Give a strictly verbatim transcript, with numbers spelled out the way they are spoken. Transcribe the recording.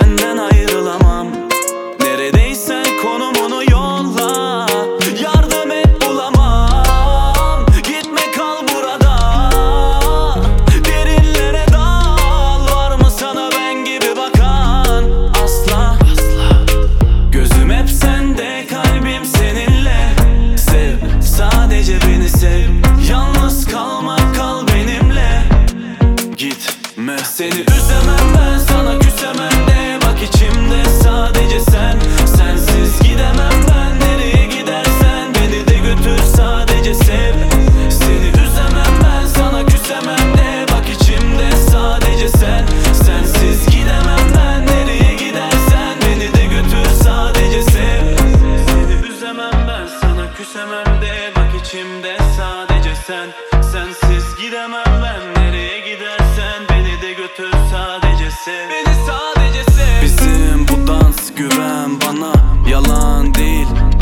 senden ayrılamam. Neredeysen konumunu yolla, yardım et bulamam. Gitme kal burada, derinlere dal. Var mı sana ben gibi bakan? Asla, asla. Gözüm hep sende, kalbim seninle. Sev, sadece beni sev. Yalnız kalma, kal benimle. Gitme, seni üzemem ben, sana küsemem de. Bak içimde sadece sen. Sensiz gidemem ben, nereye gidersen beni de götür, sadece sev. Seni üzemem ben, sana küsemem de. Bak içimde sadece sen. Sensiz gidemem ben, nereye gidersen beni de götür, sadece sev. Seni üzemem ben, sana küsemem de. Bak içimde sadece sen. Sensiz gidemem ben, nereye gidersen beni de götür, sadece sev. Beni sadece sev. Bizim bu dans, güven bana, yalan değil.